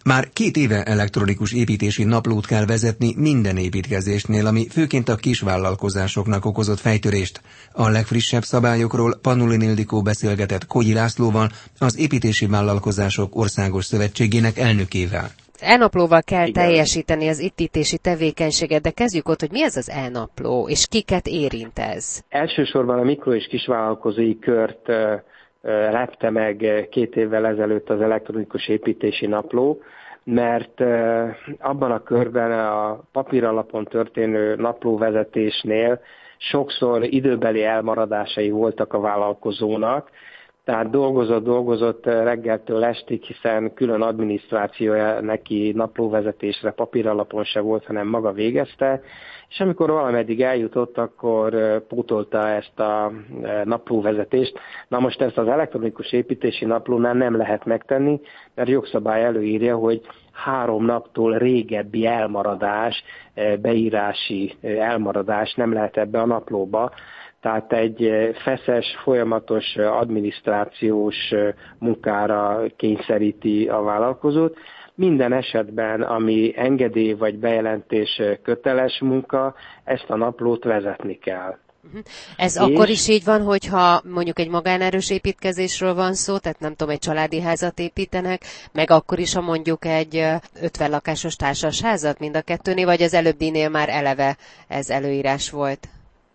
Már 2 éve elektronikus építési naplót kell vezetni minden építkezésnél, ami főként a kisvállalkozásoknak okozott fejtörést. A legfrissebb szabályokról Panulin Ildikó beszélgetett Kogyi Lászlóval, az Építési Vállalkozások Országos Szövetségének elnökével. E-naplóval kell teljesíteni az építési tevékenységet, de kezdjük ott, hogy mi ez az e-napló, és kiket érint ez? Elsősorban a mikro- és kisvállalkozói kört lepte meg 2 évvel ezelőtt az elektronikus építési napló, mert abban a körben a papíralapon történő naplóvezetésnél sokszor időbeli elmaradásai voltak a vállalkozónak, tehát dolgozott reggeltől estig, hiszen külön adminisztrációja neki naplóvezetésre papíralapon se volt, hanem maga végezte, és amikor valameddig eljutott, akkor pótolta ezt a naplóvezetést. Na most ezt az elektronikus építési naplónál nem lehet megtenni, mert jogszabály előírja, hogy 3 naptól régebbi elmaradás, beírási elmaradás nem lehet ebbe a naplóba. Tehát egy feszes, folyamatos adminisztrációs munkára kényszeríti a vállalkozót. Minden esetben, ami engedély vagy bejelentés köteles munka, ezt a naplót vezetni kell. Ez akkor is így van, hogyha mondjuk egy magánerős építkezésről van szó, tehát nem tudom, egy családi házat építenek, meg akkor is, ha mondjuk egy 50 lakásos társasházat mind a kettőnél, vagy az előbbinél már eleve ez előírás volt?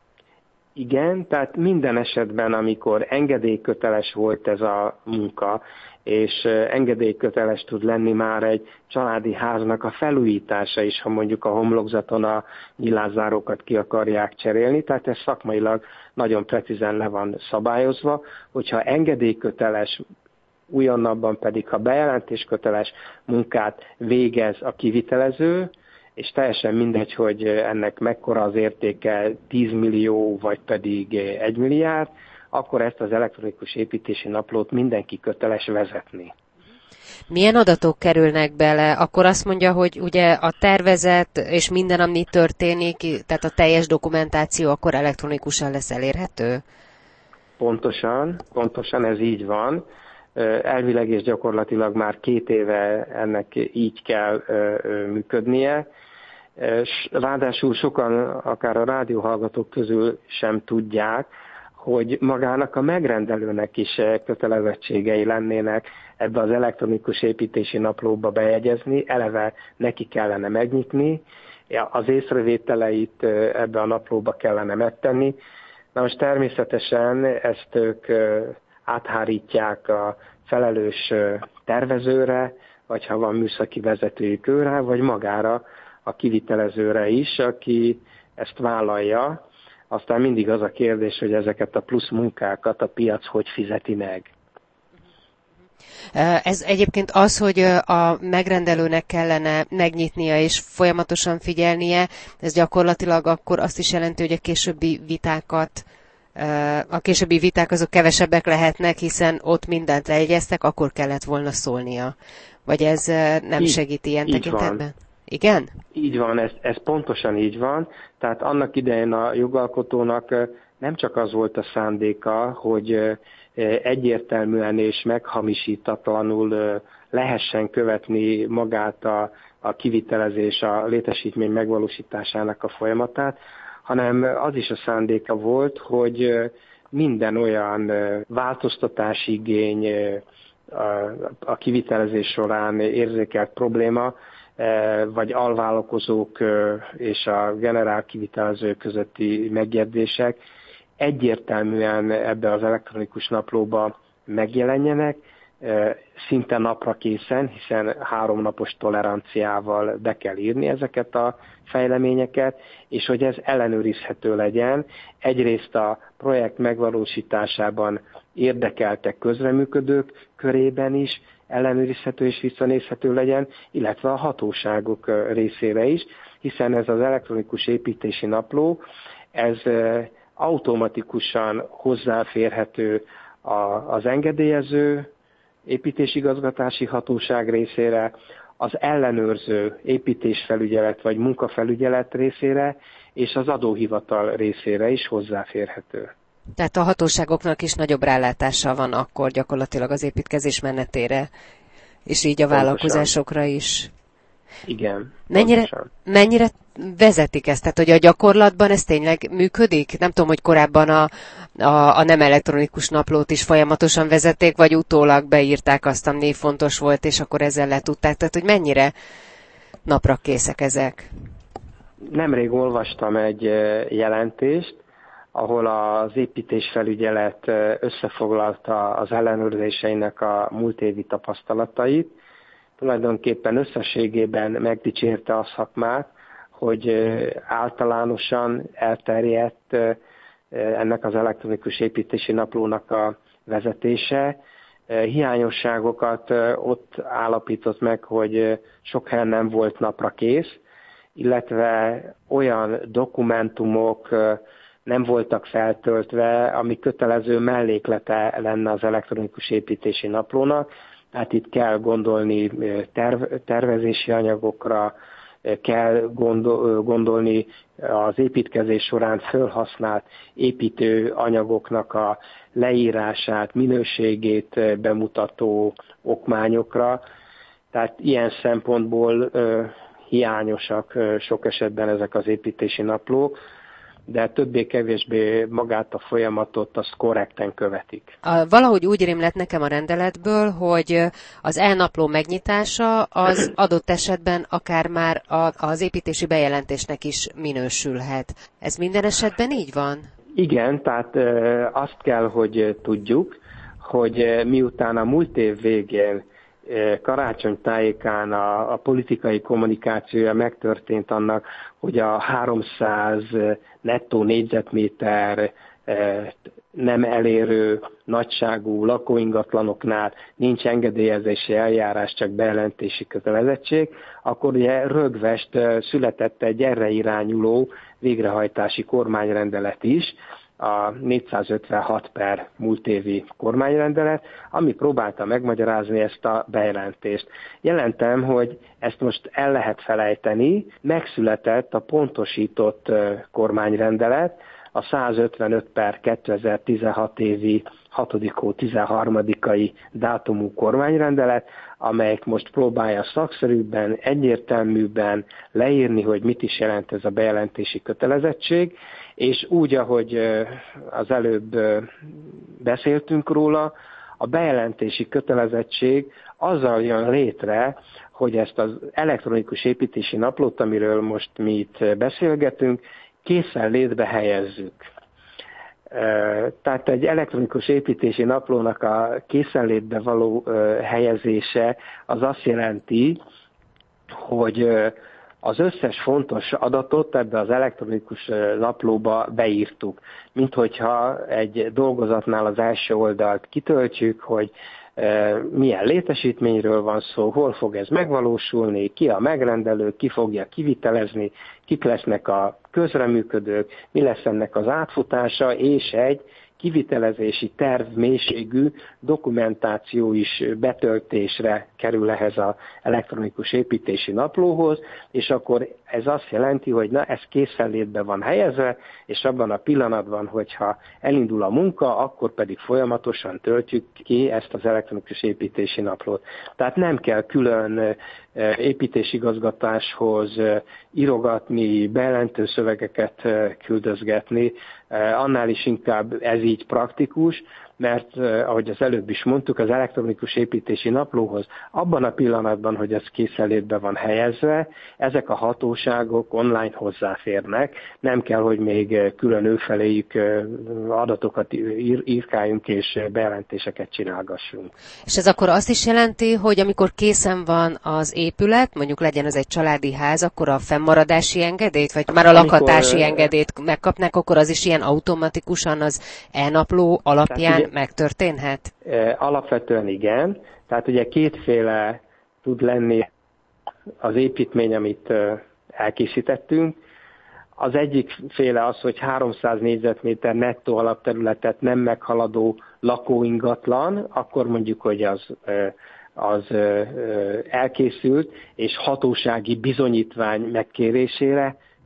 Igen, tehát minden esetben, amikor engedélyköteles volt ez a munka, és engedélyköteles tud lenni már egy családi háznak a felújítása is, ha mondjuk a homlokzaton a nyilászárókat ki akarják cserélni, tehát ez szakmailag nagyon precízen le van szabályozva, hogyha engedélyköteles, újonnabban pedig, ha bejelentésköteles munkát végez a kivitelező, és teljesen mindegy, hogy ennek mekkora az értéke, 10 millió vagy pedig 1 milliárd, akkor ezt az elektronikus építési naplót mindenki köteles vezetni. Milyen adatok kerülnek bele? Akkor azt mondja, hogy ugye a tervezet és minden, ami történik, tehát a teljes dokumentáció akkor elektronikusan lesz elérhető? Pontosan ez így van. Elvileg és gyakorlatilag már 2 éve ennek így kell működnie. Ráadásul sokan, akár a rádióhallgatók közül sem tudják, hogy magának a megrendelőnek is kötelezettségei lennének ebbe az elektronikus építési naplóba bejegyezni, eleve neki kellene megnyitni, az észrevételeit ebbe a naplóba kellene megtenni. Na most természetesen ezt ők áthárítják a felelős tervezőre, vagy ha van műszaki vezetőjük őre, vagy magára a kivitelezőre is, aki ezt vállalja. Aztán mindig az a kérdés, hogy ezeket a plusz munkákat a piac hogy fizeti meg. Ez egyébként az, hogy a megrendelőnek kellene megnyitnia és folyamatosan figyelnie, ez gyakorlatilag akkor azt is jelenti, hogy a későbbi viták azok kevesebbek lehetnek, hiszen ott mindent lejegyeztek, akkor kellett volna szólnia. Vagy ez nem segít ilyen tekintetben? Igen? Így van, ez pontosan így van. Tehát annak idején a jogalkotónak nem csak az volt a szándéka, hogy egyértelműen és meghamisítatlanul lehessen követni magát a kivitelezés, a létesítmény megvalósításának a folyamatát, hanem az is a szándéka volt, hogy minden olyan változtatási igény, a kivitelezés során érzékelt probléma, vagy alvállalkozók és a generál kivitelező közötti megjegyzések egyértelműen ebbe az elektronikus naplóba megjelenjenek, szinte napra készen, hiszen 3 napos toleranciával be kell írni ezeket a fejleményeket, és hogy ez ellenőrizhető legyen. Egyrészt a projekt megvalósításában érdekeltek közreműködők körében is ellenőrizhető és visszanézhető legyen, illetve a hatóságok részére is, hiszen ez az elektronikus építési napló, ez automatikusan hozzáférhető az engedélyező építésigazgatási hatóság részére, az ellenőrző építésfelügyelet vagy munkafelügyelet részére, és az adóhivatal részére is hozzáférhető. Tehát a hatóságoknak is nagyobb rálátása van akkor gyakorlatilag az építkezés menetére, és így a vállalkozásokra is. Igen. Mennyire vezetik ezt? Tehát, hogy a gyakorlatban ez tényleg működik? Nem tudom, hogy korábban a nem elektronikus naplót is folyamatosan vezették, vagy utólag beírták azt, ami fontos volt, és akkor ezzel letudták. Tehát, hogy mennyire napra készek ezek? Nemrég olvastam egy jelentést, ahol az építésfelügyelet összefoglalta az ellenőrzéseinek a múlt évi tapasztalatait. Tulajdonképpen összességében megdicsérte a szakmát, hogy általánosan elterjedt ennek az elektronikus építési naplónak a vezetése. Hiányosságokat ott állapított meg, hogy sok helyen nem volt napra kész, illetve olyan dokumentumok nem voltak feltöltve, ami kötelező melléklete lenne az elektronikus építési naplónak. Tehát itt kell gondolni tervezési anyagokra, kell gondolni az építkezés során felhasznált építőanyagoknak a leírását, minőségét bemutató okmányokra. Tehát ilyen szempontból hiányosak sok esetben ezek az építési naplók, de többé-kevésbé magát a folyamatot azt korrekten követik. Valahogy úgy rémlett nekem a rendeletből, hogy az e-napló megnyitása az adott esetben akár már az építési bejelentésnek is minősülhet. Ez minden esetben így van? Igen, tehát azt kell, hogy tudjuk, hogy miután a múlt év végén karácsony tájékán a politikai kommunikációja megtörtént annak, hogy a 300 nettó négyzetméter nem elérő nagyságú lakóingatlanoknál nincs engedélyezési eljárás, csak bejelentési kötelezettség, akkor ugye rögvest született egy erre irányuló végrehajtási kormányrendelet is, a 456 per múlt évi kormányrendelet, ami próbálta megmagyarázni ezt a bejelentést. Jelentem, hogy ezt most el lehet felejteni, megszületett a pontosított kormányrendelet, a 155 per 2016 évi 6. hó 13-ai dátumú kormányrendelet, amelyik most próbálja szakszerűbben, egyértelműbben leírni, hogy mit is jelent ez a bejelentési kötelezettség, és úgy, ahogy az előbb beszéltünk róla, a bejelentési kötelezettség azzal jön létre, hogy ezt az elektronikus építési naplót, amiről most mi itt beszélgetünk, készenlétbe helyezzük. Tehát egy elektronikus építési naplónak a készenlétbe való helyezése az azt jelenti, hogy az összes fontos adatot ebbe az elektronikus naplóba beírtuk. Mint hogyha egy dolgozatnál az első oldalt kitöltjük, hogy milyen létesítményről van szó, hol fog ez megvalósulni, ki a megrendelő, ki fogja kivitelezni, kik lesznek a közreműködők, mi lesz ennek az átfutása, és egy kivitelezési terv mélységű dokumentáció is betöltésre kerül ehhez az elektronikus építési naplóhoz, és akkor ez azt jelenti, hogy na, ez készenlétbe van helyezve, és abban a pillanatban, hogyha elindul a munka, akkor pedig folyamatosan töltjük ki ezt az elektronikus építési naplót. Tehát nem kell külön építésigazgatáshoz írogatni, bejelentő szövegeket küldözgetni, annál is inkább ez így praktikus, mert ahogy az előbb is mondtuk, az elektronikus építési naplóhoz abban a pillanatban, hogy ez készenlétbe van helyezve, ezek a hatóságok online hozzáférnek, nem kell, hogy még külön őfeléjük adatokat írkáljunk és bejelentéseket csinálgassunk. És ez akkor azt is jelenti, hogy amikor készen van az épület, mondjuk legyen ez egy családi ház, akkor a fennmaradási engedélyt, vagy már a lakhatási engedélyt megkapnak, akkor az is ilyen automatikusan az e-napló alapján megtörténhet? Alapvetően igen. Tehát ugye kétféle tud lenni az építmény, amit elkészítettünk. Az egyik féle az, hogy 300 négyzetméter nettó alapterületet nem meghaladó lakóingatlan, akkor mondjuk, hogy az elkészült, és hatósági bizonyítvány megkérésére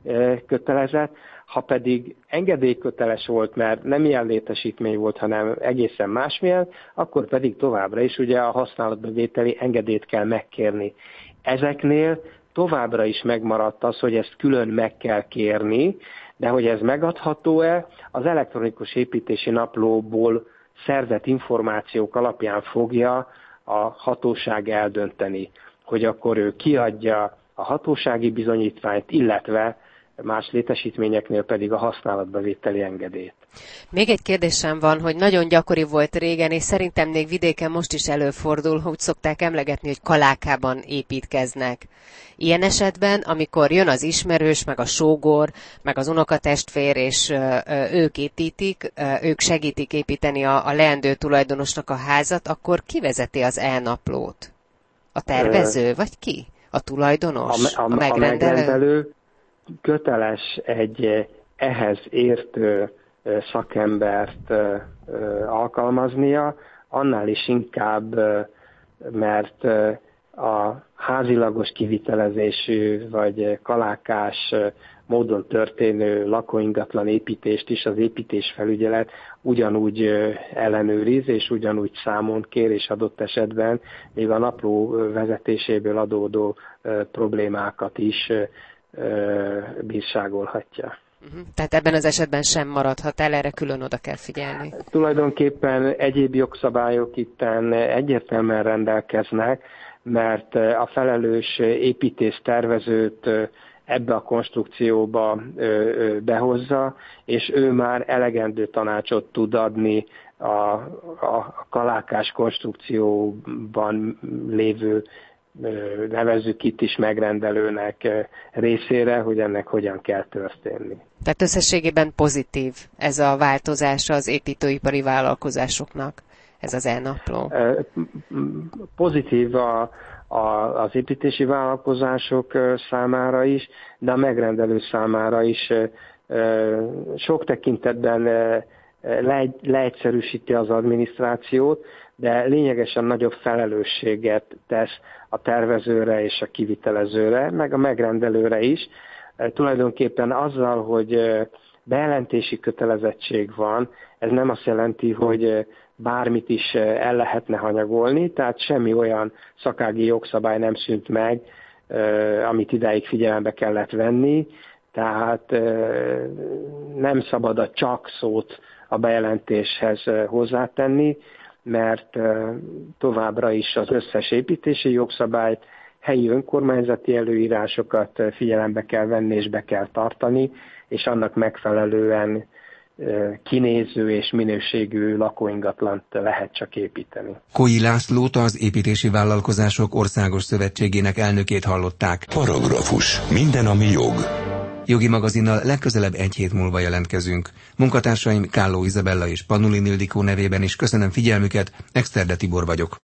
kötelezett. Ha pedig engedélyköteles volt, mert nem ilyen létesítmény volt, hanem egészen másmilyen, akkor pedig továbbra is ugye a használatbevételi engedélyt kell megkérni. Ezeknél továbbra is megmaradt az, hogy ezt külön meg kell kérni, de hogy ez megadható-e, az elektronikus építési naplóból szerzett információk alapján fogja a hatóság eldönteni, hogy akkor ő kiadja a hatósági bizonyítványt, illetve más létesítményeknél pedig a használatbevételi engedélyt. Még egy kérdésem van, hogy nagyon gyakori volt régen, és szerintem még vidéken most is előfordul, hogy szokták emlegetni, hogy kalákában építkeznek. Ilyen esetben, amikor jön az ismerős, meg a sógor, meg az unokatestvér, és ők építik, ők segítik építeni a leendő tulajdonosnak a házat, akkor ki vezeti az e-naplót? A tervező, vagy ki? A tulajdonos? A megrendelő? Köteles egy ehhez értő szakembert alkalmaznia, annál is inkább, mert a házilagos kivitelezésű vagy kalákás módon történő lakóingatlan építést is az építésfelügyelet ugyanúgy ellenőriz, és ugyanúgy számon kér, és adott esetben még a napló vezetéséből adódó problémákat is bírságolhatja. Tehát ebben az esetben sem maradhat el, erre külön oda kell figyelni. Tulajdonképpen egyéb jogszabályok itten egyértelműen rendelkeznek, mert a felelős építész tervezőt ebbe a konstrukcióba behozza, és ő már elegendő tanácsot tud adni a kalákás konstrukcióban lévő, nevezzük itt is megrendelőnek részére, hogy ennek hogyan kell történni. Tehát összességében pozitív ez a változása az építőipari vállalkozásoknak, ez az e-napló? Pozitív az építési vállalkozások számára is, de a megrendelő számára is sok tekintetben leegyszerűsíti az adminisztrációt, de lényegesen nagyobb felelősséget tesz a tervezőre és a kivitelezőre, meg a megrendelőre is. Tulajdonképpen azzal, hogy bejelentési kötelezettség van, ez nem azt jelenti, hogy bármit is el lehetne hanyagolni, tehát semmi olyan szakági jogszabály nem szűnt meg, amit idáig figyelembe kellett venni, tehát nem szabad a csak szót a bejelentéshez hozzátenni, mert továbbra is az összes építési jogszabályt, helyi önkormányzati előírásokat figyelembe kell venni és be kell tartani, és annak megfelelően kinéző és minőségű lakóingatlant lehet csak építeni. Koi Lászlót, az Építési Vállalkozások Országos Szövetségének elnökét hallották. Paragrafus. Minden, ami jog. Jogi magazinnal legközelebb egy hét múlva jelentkezünk. Munkatársaim Kálló Izabella és Panulin Ildikó nevében is köszönöm figyelmüket, Exterde Tibor vagyok.